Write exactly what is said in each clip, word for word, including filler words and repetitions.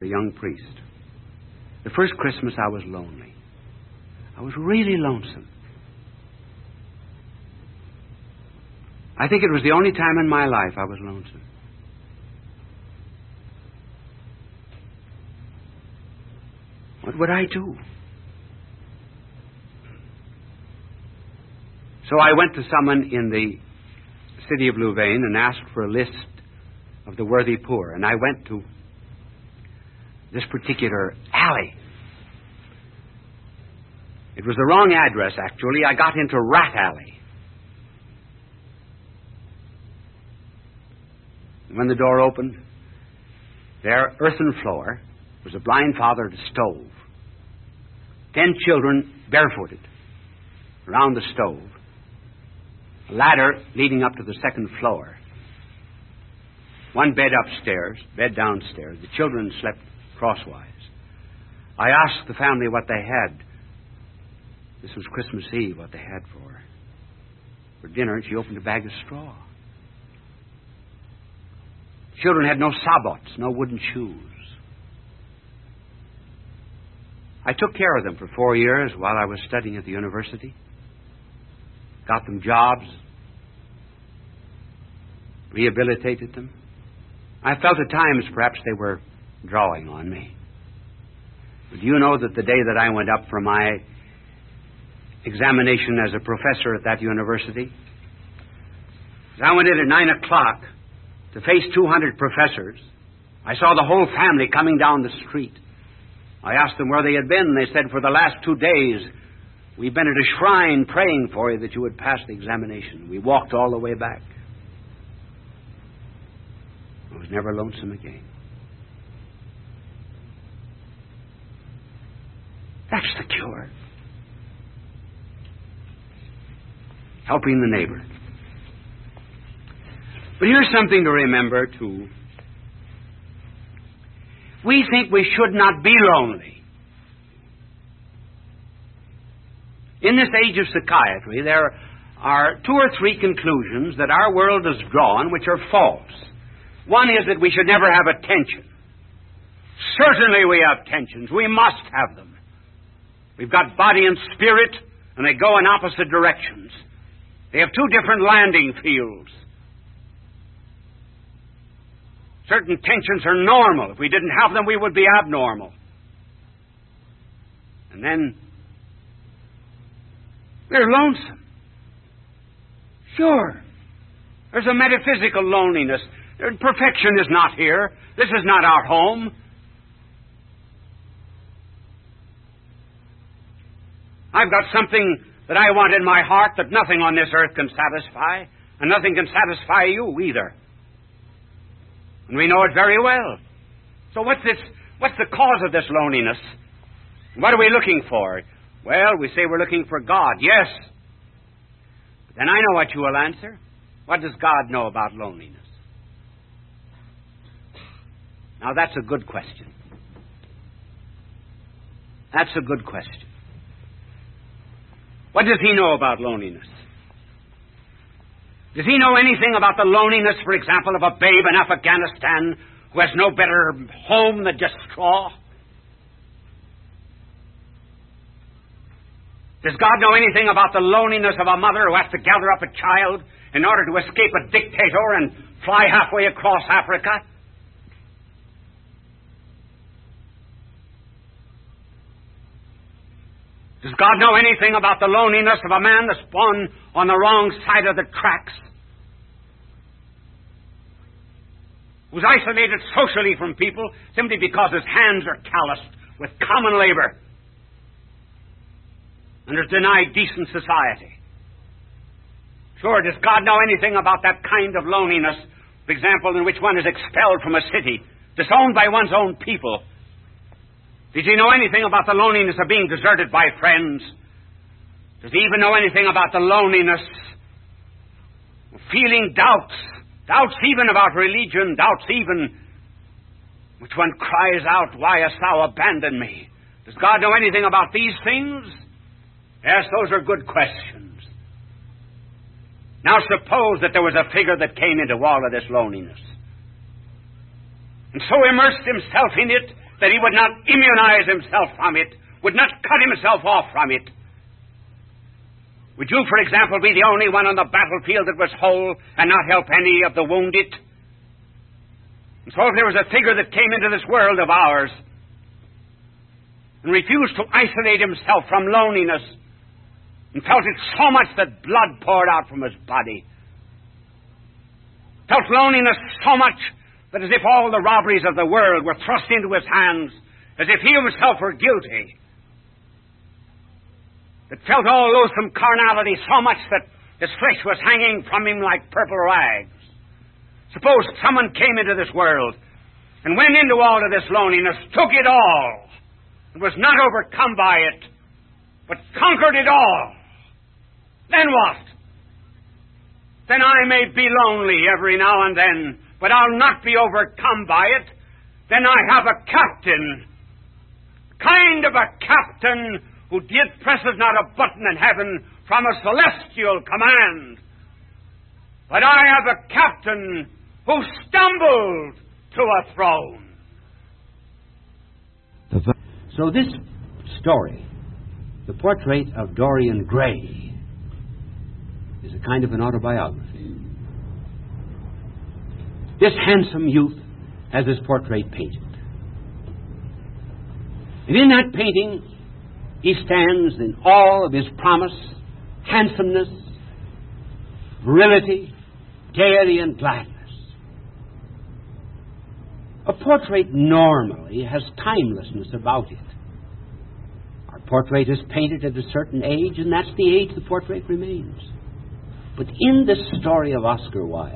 a young priest. The first Christmas I was lonely. I was really lonesome. I think it was the only time in my life I was lonesome. What would I do? So I went to someone in the city of Louvain and asked for a list of the worthy poor. And I went to this particular alley. It was the wrong address, actually. I got into Rat Alley. When the door opened, there, earthen floor, was a blind father at a stove. Ten children barefooted around the stove. A ladder leading up to the second floor. One bed upstairs, bed downstairs. The children slept crosswise. I asked the family what they had. This was Christmas Eve, what they had for for dinner, and she opened a bag of straw. Children had no sabots, no wooden shoes. I took care of them for four years while I was studying at the university. Got them jobs. Rehabilitated them. I felt at times perhaps they were drawing on me. But do you know that the day that I went up for my examination as a professor at that university, as I went in at nine o'clock to face two hundred professors, I saw the whole family coming down the street. I asked them where they had been, and they said, for the last two days, we've been at a shrine praying for you that you would pass the examination. We walked all the way back. I was never lonesome again. That's the cure. Helping the neighbor. But here's something to remember, too. We think we should not be lonely. In this age of psychiatry, there are two or three conclusions that our world has drawn which are false. One is that we should never have attention. Certainly we have tensions. We must have them. We've got body and spirit, and they go in opposite directions. They have two different landing fields. Certain tensions are normal. If we didn't have them, we would be abnormal. And then we're lonesome. Sure. There's a metaphysical loneliness. Perfection is not here. This is not our home. I've got something that I want in my heart that nothing on this earth can satisfy, and nothing can satisfy you either. And we know it very well. So what's this? What's the cause of this loneliness? What are we looking for? Well, we say we're looking for God. Yes. But then I know what you will answer. What does God know about loneliness? Now, that's a good question. That's a good question. What does he know about loneliness? Does he know anything about the loneliness, for example, of a babe in Afghanistan who has no better home than just straw? Does God know anything about the loneliness of a mother who has to gather up a child in order to escape a dictator and fly halfway across Africa? Does God know anything about the loneliness of a man that's born on the wrong side of the tracks? Who's isolated socially from people simply because his hands are calloused with common labor and is denied decent society? Sure, does God know anything about that kind of loneliness, for example, in which one is expelled from a city, disowned by one's own people? Does he know anything about the loneliness of being deserted by friends? Does he even know anything about the loneliness of feeling doubts, doubts even about religion, doubts even which one cries out, why hast thou abandoned me? Does God know anything about these things? Yes, those are good questions. Now suppose that there was a figure that came into all of this loneliness and so immersed himself in it that he would not immunize himself from it, would not cut himself off from it. Would you, for example, be the only one on the battlefield that was whole and not help any of the wounded? And so if there was a figure that came into this world of ours and refused to isolate himself from loneliness and felt it so much that blood poured out from his body, felt loneliness so much that as if all the robberies of the world were thrust into his hands, as if he himself were guilty, that felt all loathsome carnality so much that his flesh was hanging from him like purple rags. Suppose someone came into this world and went into all of this loneliness, took it all, and was not overcome by it, but conquered it all. Then what? Then I may be lonely every now and then, but I'll not be overcome by it. Then I have a captain, kind of a captain who did presses not a button in heaven from a celestial command. But I have a captain who stumbled to a throne. So this story, the portrait of Dorian Gray, is a kind of an autobiography. This handsome youth has his portrait painted. And in that painting, he stands in all of his promise, handsomeness, virility, gaiety, and gladness. A portrait normally has timelessness about it. Our portrait is painted at a certain age, and that's the age the portrait remains. But in this story of Oscar Wilde,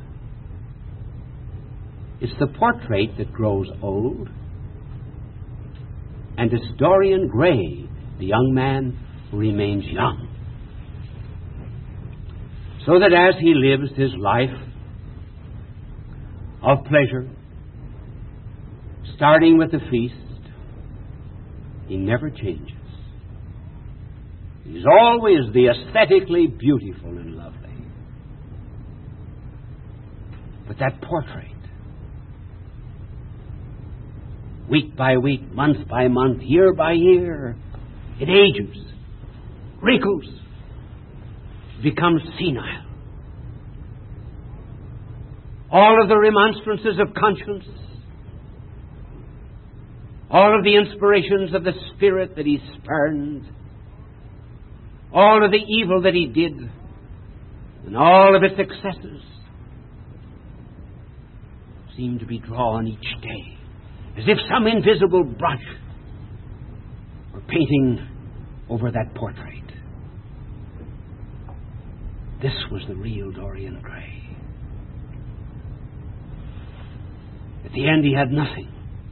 it's the portrait that grows old, and it's Dorian Gray, the young man, who remains young. So that as he lives his life of pleasure, starting with the feast, he never changes. He's always the aesthetically beautiful and lovely. But that portrait, week by week, month by month, year by year, it ages, wrinkles, becomes senile. All of the remonstrances of conscience, all of the inspirations of the Spirit that he spurned, all of the evil that he did, and all of its excesses seem to be drawn each day, as if some invisible brush were painting over that portrait. This was the real Dorian Gray. At the end, he had nothing.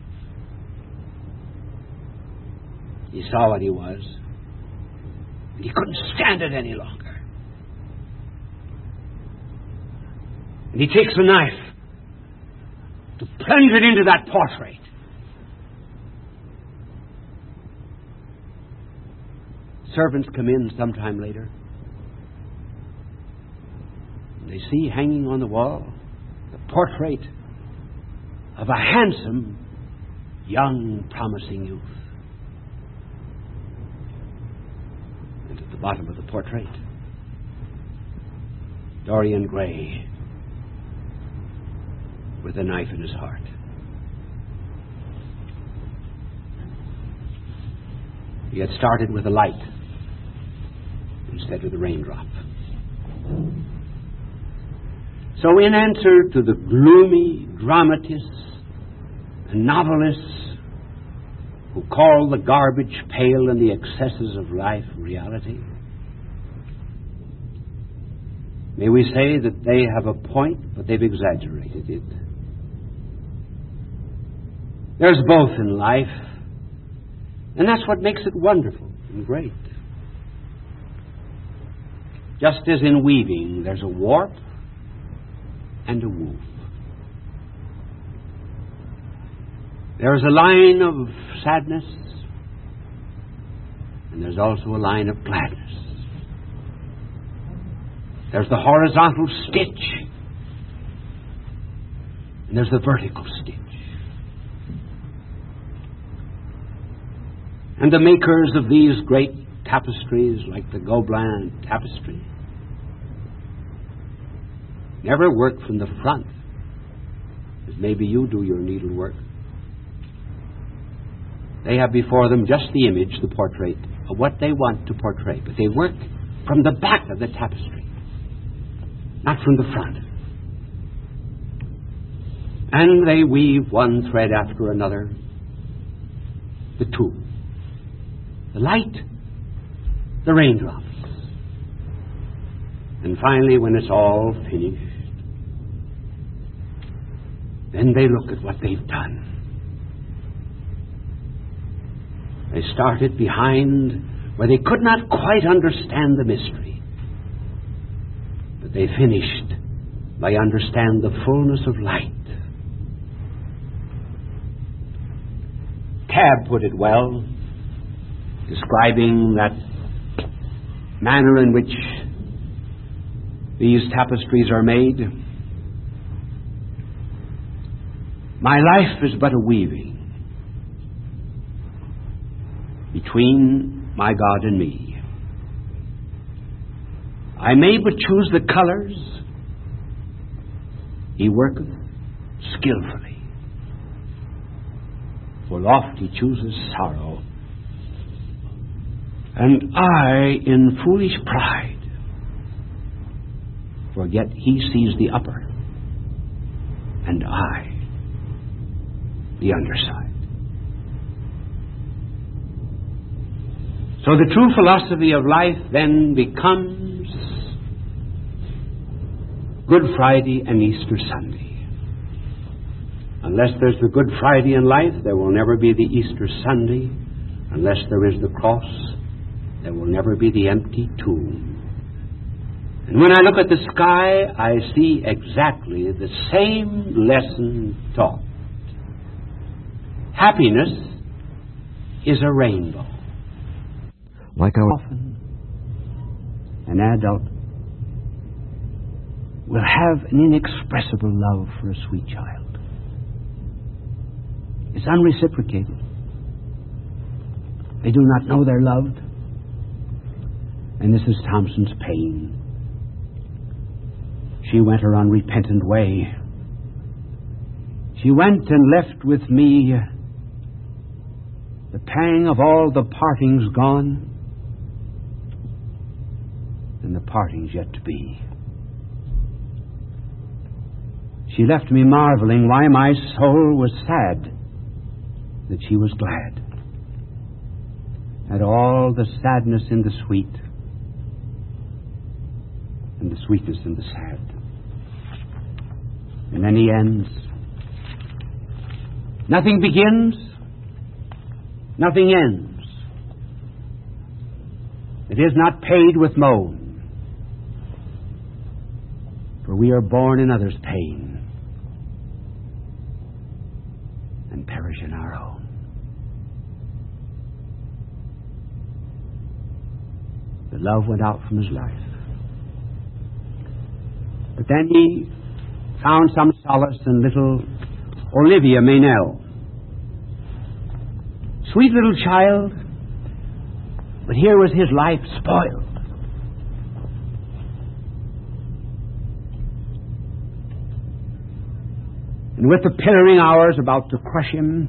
He saw what he was, and he couldn't stand it any longer. And he takes a knife to plunge it into that portrait. Servants come in sometime later. And they see hanging on the wall the portrait of a handsome, young, promising youth. And at the bottom of the portrait, Dorian Gray with a knife in his heart. He had started with a light instead of the raindrop. So in answer to the gloomy dramatists and novelists who call the garbage pail and the excesses of life reality, may we say that they have a point, but they've exaggerated it. There's both in life, and that's what makes it wonderful and great. Just as in weaving, there's a warp and a woof. There's a line of sadness, and there's also a line of gladness. There's the horizontal stitch, and there's the vertical stitch. And the makers of these great tapestries, like the Gobelin tapestry, never work from the front, as maybe you do your needlework. They have before them just the image, the portrait, of what they want to portray. But they work from the back of the tapestry, not from the front. And they weave one thread after another, the two, the light, the raindrops. And finally, when it's all finished, then they look at what they've done. They started behind where they could not quite understand the mystery, but they finished by understand the fullness of light. Tabb put it well, describing that manner in which these tapestries are made. My life is but a weaving between my God and me. I may but choose the colors. He worketh skillfully. For oft he chooses sorrow, and I, in foolish pride, forget he sees the upper, and I, the underside. So the true philosophy of life then becomes Good Friday and Easter Sunday. Unless there's the Good Friday in life, there will never be the Easter Sunday. Unless there is the cross, there will never be the empty tomb. And when I look at the sky, I see exactly the same lesson taught. Happiness is a rainbow. Like our Often, an adult will have an inexpressible love for a sweet child. It's unreciprocated. They do not know they're loved. And this is Thompson's pain. She went her unrepentant way. She went and left with me the pang of all the partings gone, and the partings yet to be. She left me marveling why my soul was sad that she was glad. At all the sadness in the sweet, and the sweetness in the sad. And then he ends. Nothing begins, nothing ends. It is not paid with moan, for we are born in others' pain and perish in our own. The love went out from his life. But then he found some solace in little Olivia Meynell. Sweet little child, but here was his life spoiled. And with the pillaring hours about to crush him,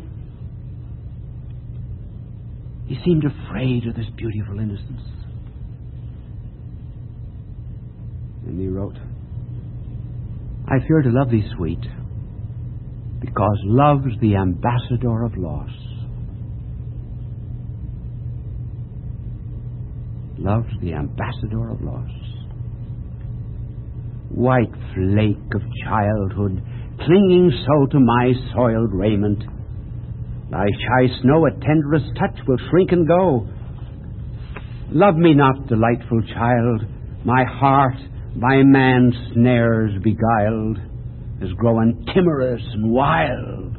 he seemed afraid of this beautiful innocence. And he wrote, I fear to love thee, sweet, because love's the ambassador of loss. Love's the ambassador of loss. White flake of childhood, clinging so to my soiled raiment, thy shy snow at tenderest touch will shrink and go. Love me not, delightful child, my heart by man's snares beguiled has grown timorous and wild.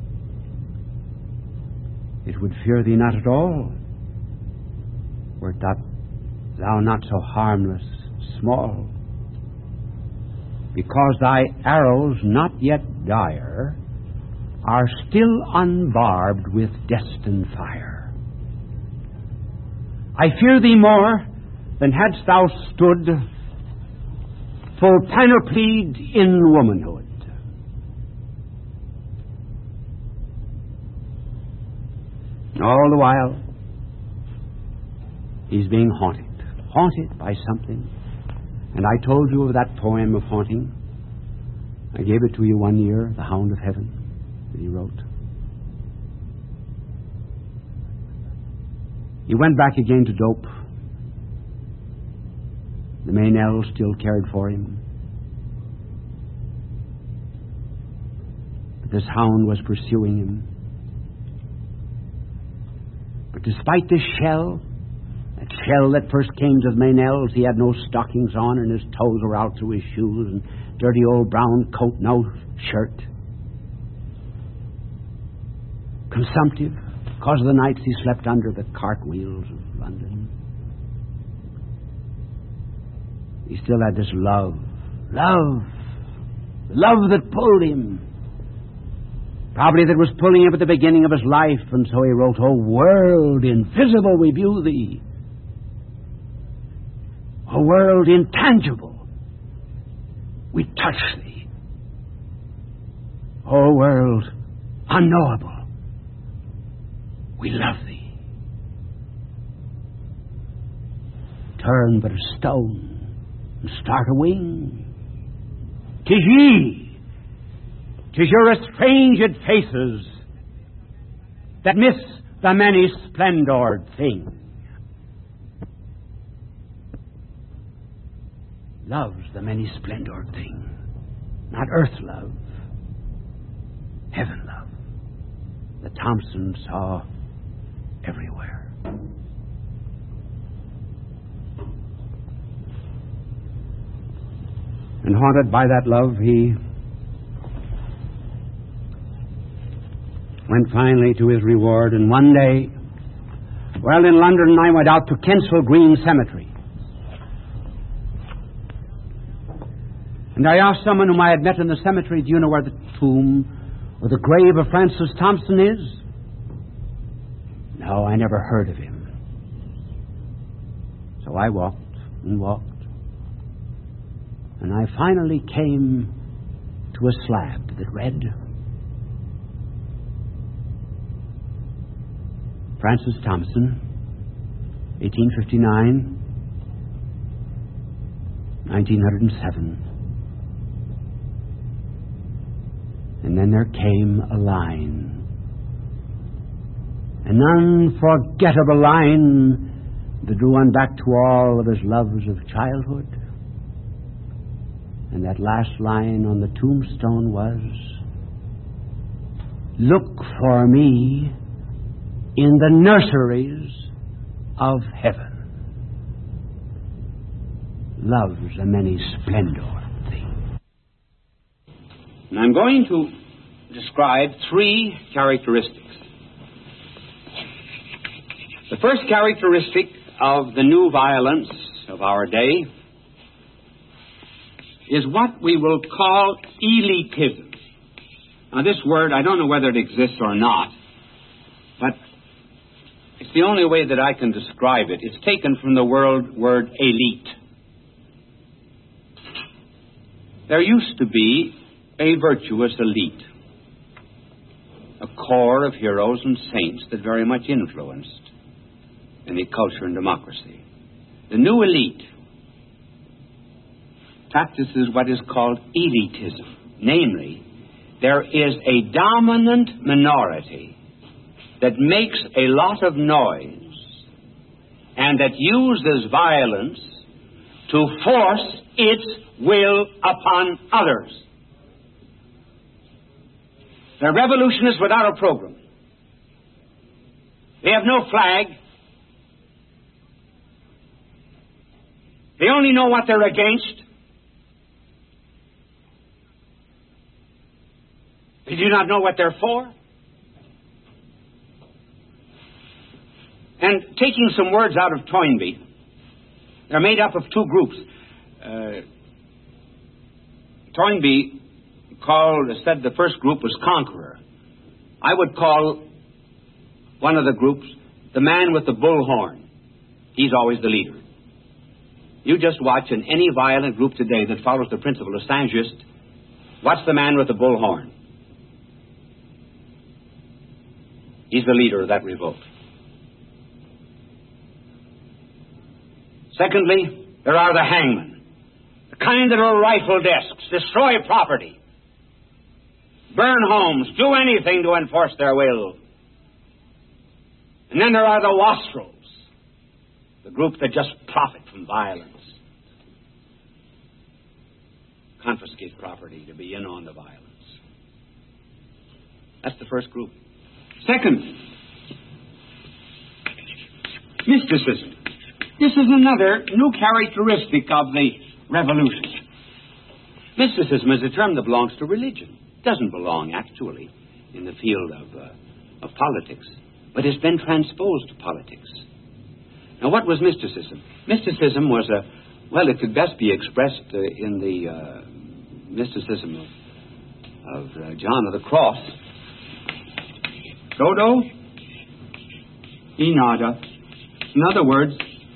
It would fear thee not at all, wert thou not so harmless, small, because thy arrows, not yet dire, are still unbarbed with destined fire. I fear thee more than hadst thou stood full panoplied in womanhood. All the while, he's being haunted, haunted by something. And I told you of that poem of haunting. I gave it to you one year, The Hound of Heaven, that he wrote. He went back again to dope. The Meynell still cared for him. But this hound was pursuing him. But despite this shell, that shell that first came to the Meynells, he had no stockings on and his toes were out through his shoes and dirty old brown coat, no shirt. Consumptive, because of the nights he slept under the cart wheels of London. He still had this love, love, love that pulled him. Probably that was pulling him at the beginning of his life, and so he wrote, "O world invisible, we view thee. O world intangible, we touch thee. O world unknowable, we love thee. Turn but a stone and start a wing. 'Tis ye, 'tis your estranged faces that miss the many splendored thing. Love's the many splendored thing, not earth love, heaven love, that Thompson saw everywhere." And haunted by that love, he went finally to his reward. And one day, while in London, I went out to Kensal Green Cemetery. And I asked someone whom I had met in the cemetery, "Do you know where the tomb or the grave of Francis Thompson is?" "No, I never heard of him." So I walked and walked. And I finally came to a slab that read, "Francis Thompson, eighteen fifty-nine, nineteen oh seven. And then there came a line, an unforgettable line that drew one back to all of his loves of childhood. And that last line on the tombstone was, 'Look for me in the nurseries of heaven.' Love's a many splendor thing." And I'm going to describe three characteristics. The first characteristic of the new violence of our day is what we will call elitism. Now, this word, I don't know whether it exists or not, but it's the only way that I can describe it. It's taken from the word, word elite. There used to be a virtuous elite, a core of heroes and saints that very much influenced any culture and democracy. The new elite practices what is called elitism. Namely, there is a dominant minority that makes a lot of noise and that uses violence to force its will upon others. They're revolutionists without a program. They have no flag. They only know what they're against. They do not know what they're for. And taking some words out of Toynbee, they're made up of two groups. Uh, Toynbee called, said the first group was conqueror. I would call one of the groups the man with the bullhorn. He's always the leader. You just watch in any violent group today that follows the principle of Saint-Just, watch the man with the bullhorn. He's the leader of that revolt. Secondly, there are the hangmen, the kind that will rifle desks, destroy property, burn homes, do anything to enforce their will. And then there are the wastrels, the group that just profit from violence, confiscate property to be in on the violence. That's the first group. Second, mysticism. This is another new characteristic of the revolution. Mysticism is a term that belongs to religion. It doesn't belong, actually, in the field of, uh, of politics, but it's been transposed to politics. Now, what was mysticism? Mysticism was a, well, it could best be expressed uh, in the uh, mysticism of, of uh, John of the Cross. Dodo, e nada. In other words,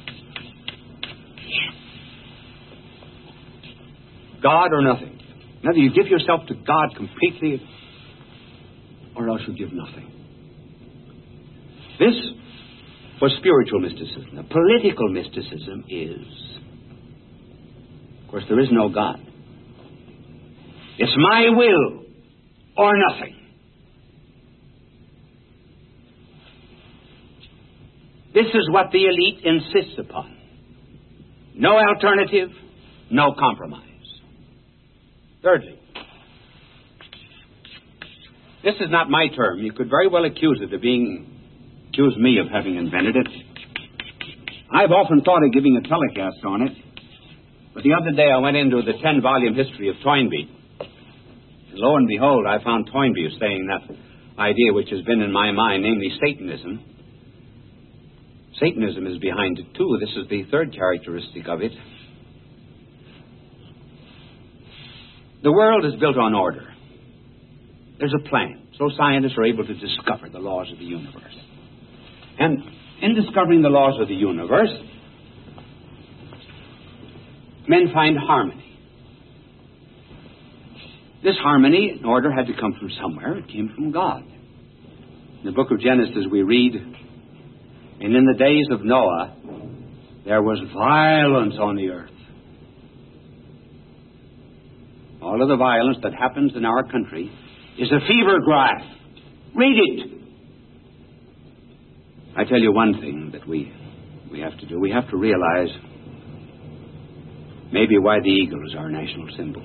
God or nothing. Either you give yourself to God completely, or else you give nothing. This was spiritual mysticism. The political mysticism is, of course, there is no God. It's my will or nothing. This is what the elite insists upon. No alternative, no compromise. Thirdly, this is not my term. You could very well accuse it of being, accuse me of having invented it. I've often thought of giving a telecast on it, but the other day I went into the ten-volume history of Toynbee. And lo and behold, I found Toynbee saying that idea which has been in my mind, namely Satanism. Satanism is behind it, too. This is the third characteristic of it. The world is built on order. There's a plan. So scientists are able to discover the laws of the universe. And in discovering the laws of the universe, men find harmony. This harmony and order had to come from somewhere. It came from God. In the book of Genesis we read, and in the days of Noah, there was violence on the earth. All of the violence that happens in our country is a fever graph. Read it. I tell you one thing that we, we have to do. We have to realize maybe why the eagle is our national symbol.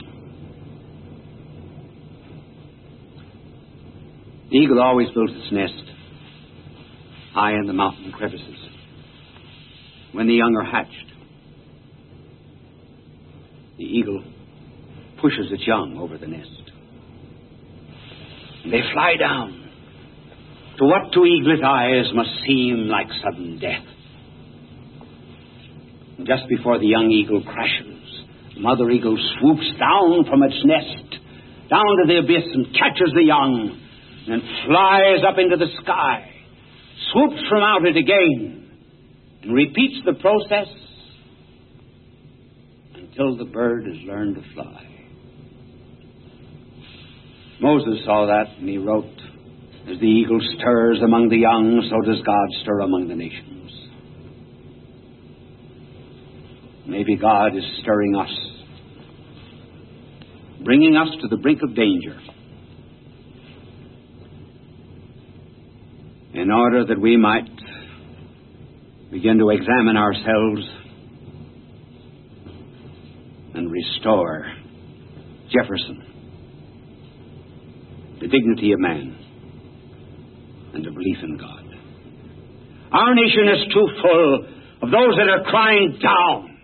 The eagle always builds its nest high in the mountain crevices. When the young are hatched, the eagle pushes its young over the nest. And they fly down to what to eaglet eyes must seem like sudden death. And just before the young eagle crashes, the mother eagle swoops down from its nest, down to the abyss, and catches the young, and then flies up into the sky, swoops from out it again, and repeats the process until the bird has learned to fly. Moses saw that, and he wrote, as the eagle stirs among the young, so does God stir among the nations. Maybe God is stirring us, bringing us to the brink of danger, in order that we might begin to examine ourselves and restore Jefferson, the dignity of man, and the belief in God. Our nation is too full of those that are crying down.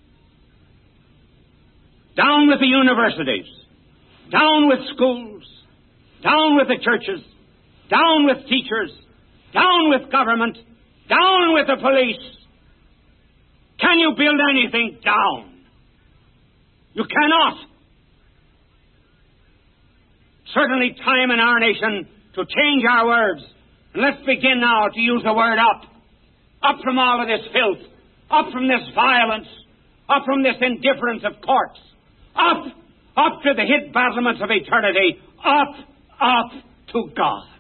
Down with the universities. Down with schools. Down with the churches. Down with teachers. Down with government. Down with the police. Can you build anything down? You cannot. Certainly time in our nation to change our words. And let's begin now to use the word up. Up from all of this filth. Up from this violence. Up from this indifference of courts. Up, up to the hid battlements of eternity. Up, up to God.